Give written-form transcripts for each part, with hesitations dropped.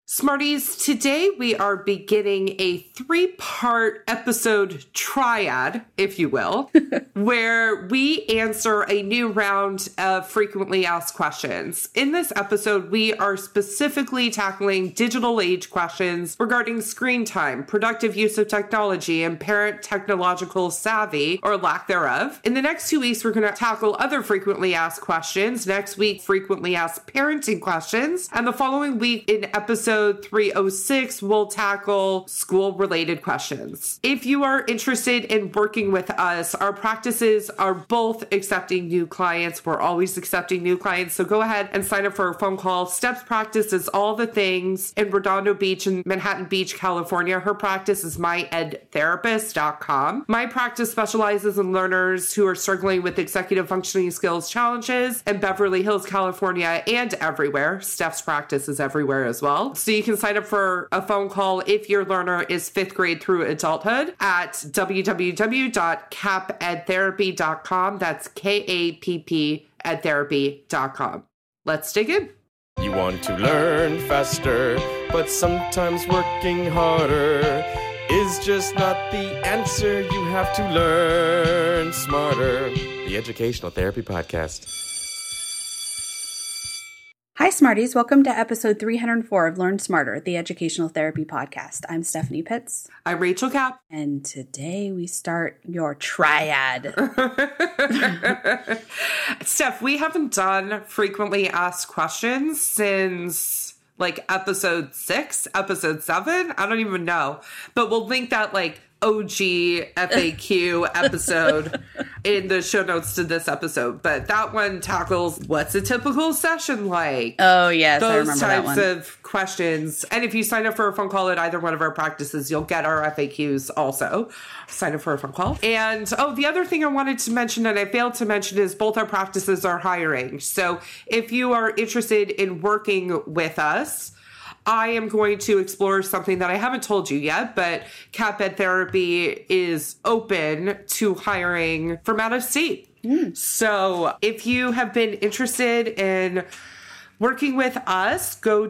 Smarties, today we are beginning a 3-part episode triad, if you will, where we answer a new round of frequently asked questions. In this episode, we are specifically tackling digital age questions regarding screen time, productive use of technology, and parent technological savvy, or lack thereof. In the next 2 weeks, we're going to tackle other frequently asked questions. Next week, frequently asked parenting questions. And the following week, in episode 306, we'll tackle school-related questions. If you are interested in working with us, our practices are both accepting new clients. We're always accepting new clients, so go ahead and sign up for a phone call. Steps practice is all the things in Redondo Beach and Manhattan Beach, California. Her practice is myedtherapist.com. My practice specializes in learners who are struggling with executive functioning skills challenges in Beverly Hills, California, and everywhere. Steph's practice is everywhere as well. So you can sign up for a phone call if your learner is 5th grade through adulthood at www.cappedtherapy.com. That's KAPP edtherapy.com. Let's dig in. You want to learn faster, but sometimes working harder is just not the answer. You have to learn smarter. The Educational Therapy Podcast. Hi, Smarties. Welcome to episode 304 of Learn Smarter, the Educational Therapy Podcast. I'm Stephanie Pitts. I'm Rachel Kapp. And today we start your triad. Steph, we haven't done frequently asked questions since episode 6, episode 7. I don't even know. But we'll link that OG FAQ episode in the show notes to this episode. But that one tackles what's a typical session like? Oh, yes, I remember that one. Those types of questions. And if you sign up for a phone call at either one of our practices, you'll get our FAQs also. Sign up for a phone call. And, the other thing I wanted to mention and I failed to mention is both our practices are hiring. So if you are interested in working with us, I am going to explore something that I haven't told you yet, but Cap Ed Therapy is open to hiring from out of state. So if you have been interested in working with us, go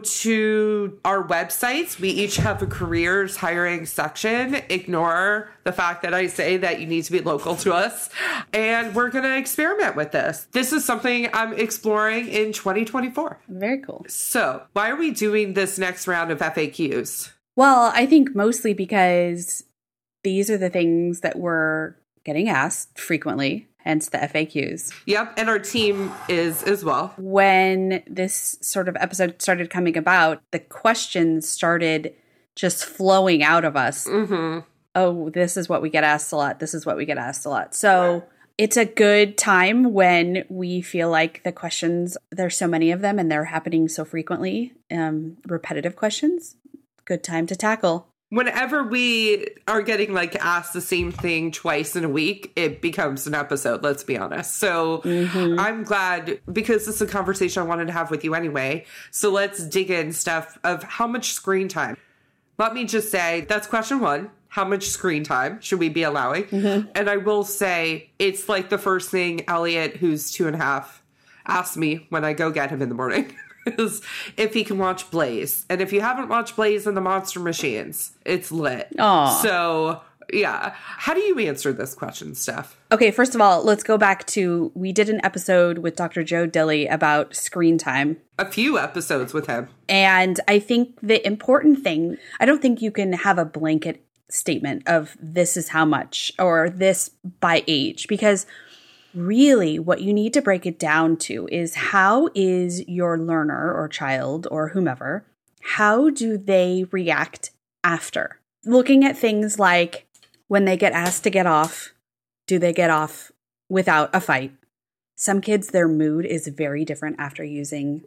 to our websites. We each have a careers hiring section. Ignore the fact that I say that you need to be local to us. And we're going to experiment with this. This is something I'm exploring in 2024. Very cool. So why are we doing this next round of FAQs? Well, I think mostly because these are the things that we're getting asked frequently. Hence the FAQs. Yep, and our team is as well. When this sort of episode started coming about, the questions started just flowing out of us. Mm-hmm. Oh, this is what we get asked a lot. This is what we get asked a lot. So it's a good time when we feel like the questions, there's so many of them and they're happening so frequently. Repetitive questions, good time to tackle. Whenever we are getting asked the same thing twice in a week, it becomes an episode, let's be honest. So I'm glad because this is a conversation I wanted to have with you anyway. So let's dig in, Steph, of how much screen time. Let me just say, that's question 1. How much screen time should we be allowing? Mm-hmm. And I will say, it's the first thing Elliot, who's 2.5, asks me when I go get him in the morning. Is if he can watch Blaze. And if you haven't watched Blaze and the Monster Machines, it's lit. Aww. So, yeah. How do you answer this question, Steph? Okay, first of all, let's go back to, we did an episode with Dr. Joe Dilley about screen time. A few episodes with him. And I think the important thing, I don't think you can have a blanket statement of this is how much or this by age, because really, what you need to break it down to is how is your learner or child or whomever, how do they react after? Looking at things like when they get asked to get off, do they get off without a fight? Some kids, their mood is very different after using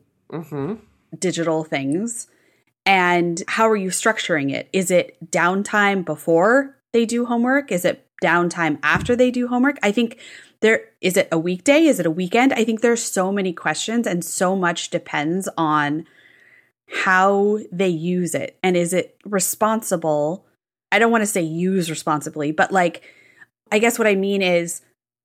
digital things. And how are you structuring it? Is it downtime before they do homework? Is it downtime after they do homework? I think is it a weekday? Is it a weekend? I think there's so many questions and so much depends on how they use it. And is it responsible? I don't want to say use responsibly, but I guess what I mean is,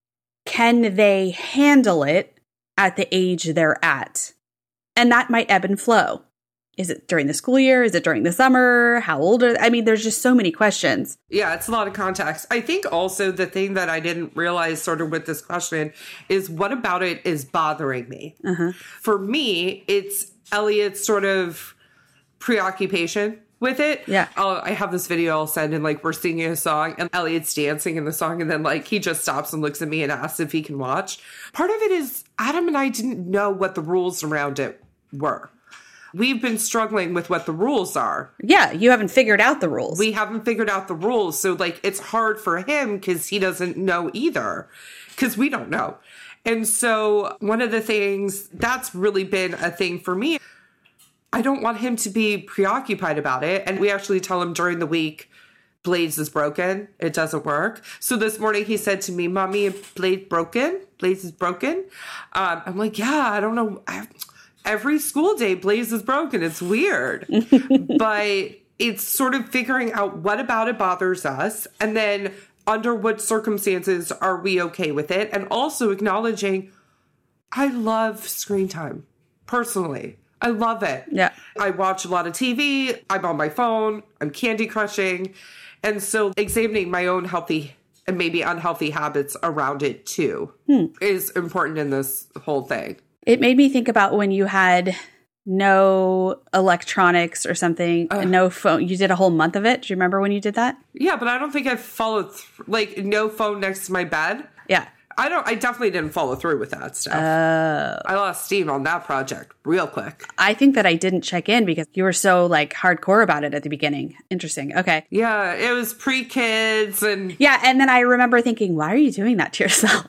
can they handle it at the age they're at? And that might ebb and flow. Is it during the school year? Is it during the summer? How old are they? I mean, there's just so many questions. Yeah, it's a lot of context. I think also the thing that I didn't realize sort of with this question is what about it is bothering me? For me, it's Elliot's sort of preoccupation with it. Yeah. I have this video I'll send and like we're singing a song and Elliot's dancing in the song and then like he just stops and looks at me and asks if he can watch. Part of it is Adam and I didn't know what the rules around it were. We've been struggling with what the rules are. Yeah, you haven't figured out the rules. We haven't figured out the rules. So, like, it's hard for him because he doesn't know either, because we don't know. And so one of the things that's really been a thing for me, I don't want him to be preoccupied about it. And we actually tell him during the week, Blaze is broken. It doesn't work. So this morning he said to me, Mommy, Blaze broken? Blaze is broken? I'm like, yeah, I don't know. Every school day, Blaze is broken. It's weird. But it's sort of figuring out what about it bothers us. And then under what circumstances are we okay with it? And also acknowledging, I love screen time. Personally, I love it. Yeah. I watch a lot of TV. I'm on my phone. I'm Candy Crushing. And so examining my own healthy and maybe unhealthy habits around it too is important in this whole thing. It made me think about when you had no electronics or something, no phone. You did a whole month of it. Do you remember when you did that? Yeah, but I don't think I followed like no phone next to my bed. Yeah. I definitely didn't follow through with that stuff. I lost steam on that project real quick. I think that I didn't check in because you were so like hardcore about it at the beginning. Interesting. Okay. Yeah, it was pre-kids and... Yeah, and then I remember thinking, why are you doing that to yourself?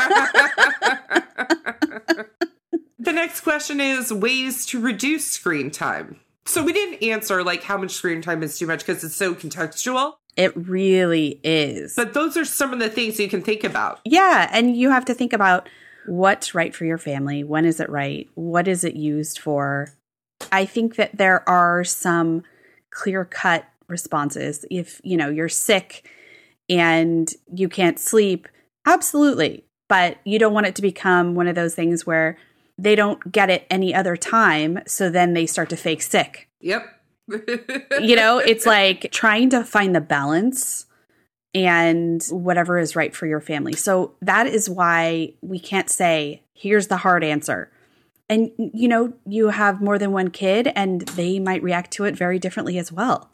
The next question is ways to reduce screen time. So we didn't answer like how much screen time is too much because it's so contextual. It really is. But those are some of the things you can think about. Yeah, and you have to think about what's right for your family. When is it right? What is it used for? I think that there are some clear-cut responses. If, you know, you're sick and you can't sleep, absolutely. But you don't want it to become one of those things where they don't get it any other time, so then they start to fake sick. Yep. You know, it's like trying to find the balance and whatever is right for your family. So that is why we can't say, here's the hard answer. And, you know, you have more than one kid and they might react to it very differently as well.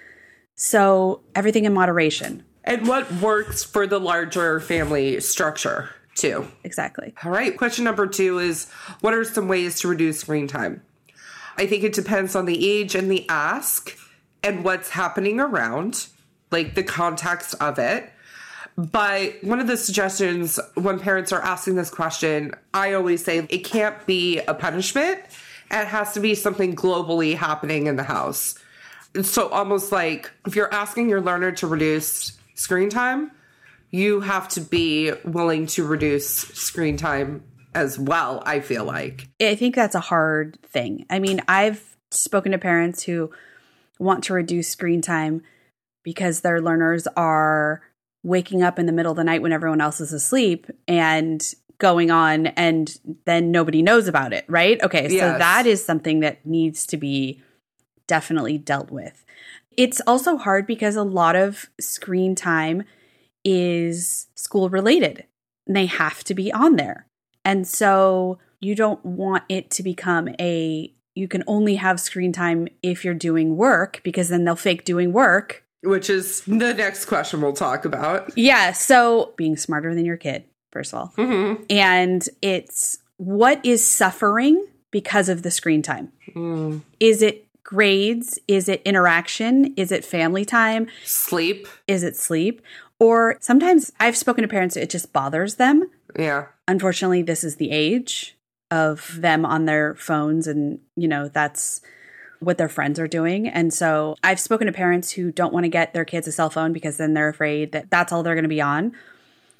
So everything in moderation. And what works for the larger family structure, too. Exactly. All right. Question number 2 is, what are some ways to reduce screen time? I think it depends on the age and the ask and what's happening around, like the context of it. But one of the suggestions when parents are asking this question, I always say it can't be a punishment. It has to be something globally happening in the house. So almost like if you're asking your learner to reduce screen time, you have to be willing to reduce screen time as well, I feel like. I think that's a hard thing. I mean, I've spoken to parents who want to reduce screen time because their learners are waking up in the middle of the night when everyone else is asleep and going on, and then nobody knows about it, right? Okay, so Yes. that is something that needs to be definitely dealt with. It's also hard because a lot of screen time is school related. They have to be on there. And so you don't want it to become you can only have screen time if you're doing work, because then they'll fake doing work. Which is the next question we'll talk about. Yeah. So being smarter than your kid, first of all. Mm-hmm. And it's what is suffering because of the screen time? Is it grades? Is it interaction? Is it family time? Sleep. Is it sleep? Or sometimes I've spoken to parents, it just bothers them. Yeah. Unfortunately, this is the age of them on their phones, and, you know, that's what their friends are doing. And so I've spoken to parents who don't want to get their kids a cell phone because then they're afraid that that's all they're going to be on.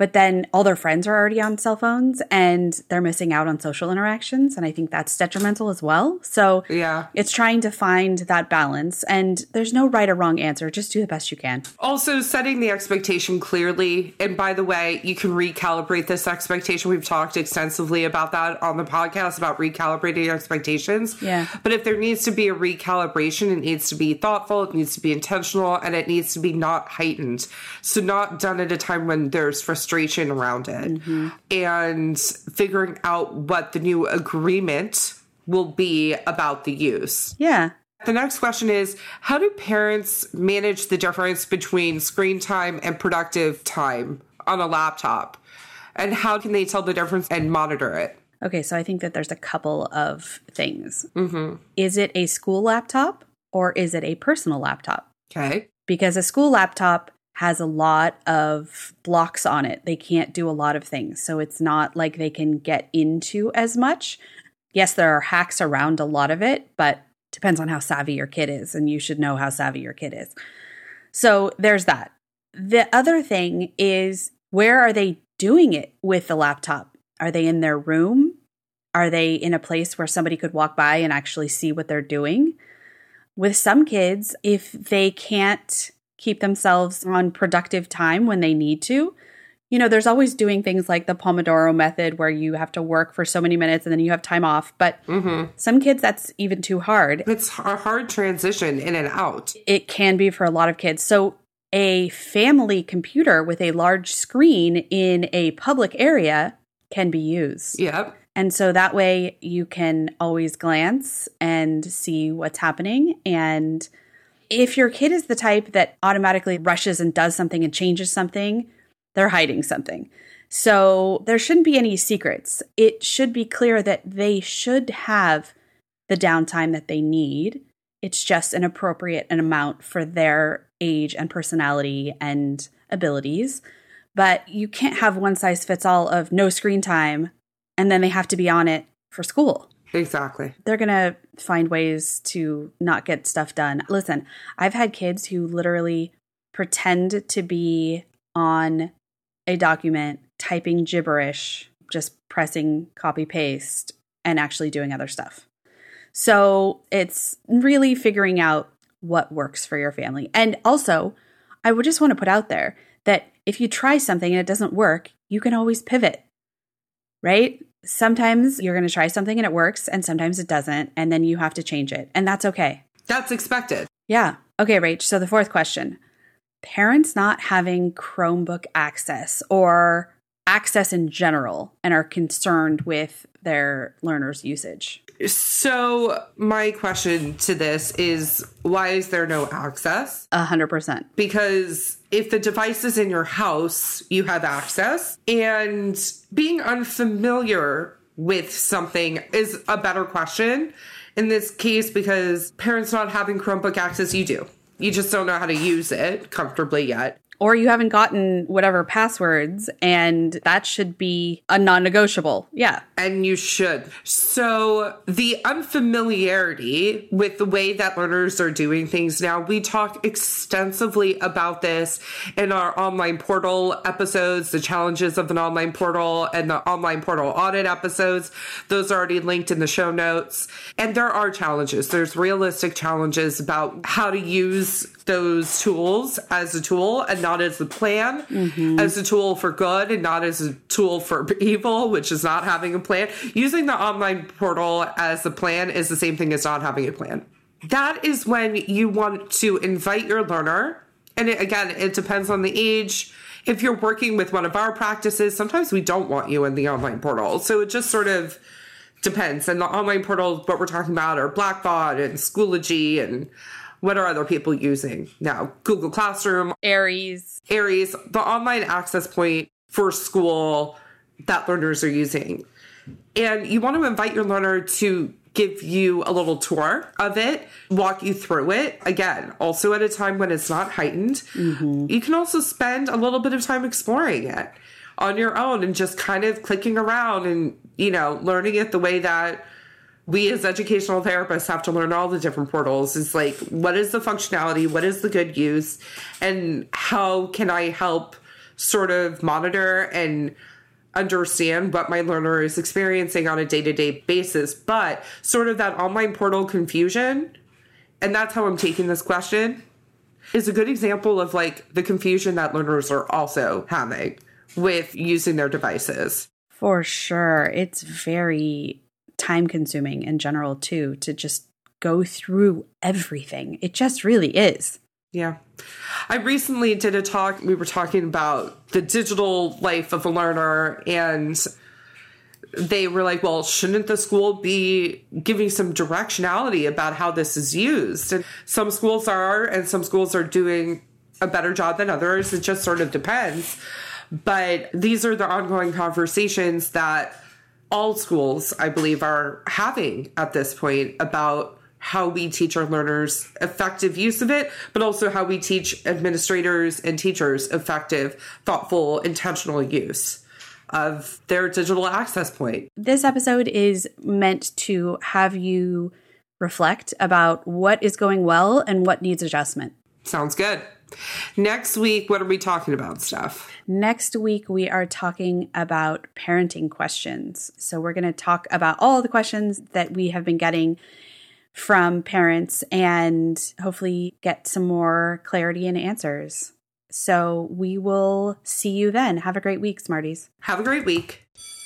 But then all their friends are already on cell phones and they're missing out on social interactions. And I think that's detrimental as well. So yeah, it's trying to find that balance. And there's no right or wrong answer. Just do the best you can. Also, setting the expectation clearly. And by the way, you can recalibrate this expectation. We've talked extensively about that on the podcast, about recalibrating expectations. Yeah. But if there needs to be a recalibration, it needs to be thoughtful, it needs to be intentional, and it needs to be not heightened. So not done at a time when there's frustration around it, and figuring out what the new agreement will be about the use. Yeah. The next question is, how do parents manage the difference between screen time and productive time on a laptop? And how can they tell the difference and monitor it? Okay, so I think that there's a couple of things. Is it a school laptop or is it a personal laptop? Okay. Because a school laptop has a lot of blocks on it. They can't do a lot of things. So it's not like they can get into as much. Yes, there are hacks around a lot of it, but depends on how savvy your kid is. And you should know how savvy your kid is. So there's that. The other thing is, where are they doing it with the laptop? Are they in their room? Are they in a place where somebody could walk by and actually see what they're doing? With some kids, if they can't keep themselves on productive time when they need to, you know, there's always doing things like the Pomodoro method where you have to work for so many minutes and then you have time off. But some kids, that's even too hard. It's a hard transition in and out. It can be for a lot of kids. So a family computer with a large screen in a public area can be used. Yep. And so that way you can always glance and see what's happening. And if your kid is the type that automatically rushes and does something and changes something, they're hiding something. So there shouldn't be any secrets. It should be clear that they should have the downtime that they need. It's just an appropriate amount for their age and personality and abilities. But you can't have one size fits all of no screen time and then they have to be on it for school. Exactly. They're going to find ways to not get stuff done. Listen, I've had kids who literally pretend to be on a document, typing gibberish, just pressing copy paste, and actually doing other stuff. So it's really figuring out what works for your family. And also, I would just want to put out there that if you try something and it doesn't work, you can always pivot, right? Sometimes you're going to try something and it works, and sometimes it doesn't, and then you have to change it. And that's okay. That's expected. Yeah. Okay, Rach. So the fourth question. Parents not having Chromebook access or access in general and are concerned with their learners' usage. So my question to this is, why is there no access? 100%. Because if the device is in your house, you have access. And being unfamiliar with something is a better question in this case, because parents not having Chromebook access, you do. You just don't know how to use it comfortably yet. Or you haven't gotten whatever passwords, and that should be a non-negotiable. Yeah. And you should. So the unfamiliarity with the way that learners are doing things now, we talk extensively about this in our online portal episodes, the challenges of an online portal and the online portal audit episodes. Those are already linked in the show notes. And there are challenges. There's realistic challenges about how to use those tools as a tool and not as a plan, as a tool for good and not as a tool for evil, which is not having a plan. Using the online portal as a plan is the same thing as not having a plan. That is when you want to invite your learner. And it depends on the age. If you're working with one of our practices, sometimes we don't want you in the online portal. So it just sort of depends. And the online portal, what we're talking about are Blackbaud and Schoology and what are other people using now? Google Classroom. Aries, the online access point for school that learners are using. And you want to invite your learner to give you a little tour of it, walk you through it. Again, also at a time when it's not heightened. You can also spend a little bit of time exploring it on your own and just kind of clicking around and, learning it the way that we as educational therapists have to learn all the different portals. Is like, what is the functionality? What is the good use? And how can I help sort of monitor and understand what my learner is experiencing on a day-to-day basis, but sort of that online portal confusion, and that's how I'm taking this question, is a good example of like the confusion that learners are also having with using their devices. For sure. It's very time consuming in general too, to just go through everything. It just really is. Yeah. I recently did a talk. We were talking about the digital life of a learner, and they were like, well, shouldn't the school be giving some directionality about how this is used? And some schools are, and some schools are doing a better job than others. It just sort of depends. But these are the ongoing conversations that all schools, I believe, are having at this point about how we teach our learners effective use of it, but also how we teach administrators and teachers effective, thoughtful, intentional use of their digital access point. This episode is meant to have you reflect about what is going well and what needs adjustment. Sounds good. Next week, what are we talking about, Steph? Next week, we are talking about parenting questions. So we're going to talk about all the questions that we have been getting from parents and hopefully get some more clarity and answers. So we will see you then. Have a great week, Smarties. Have a great week.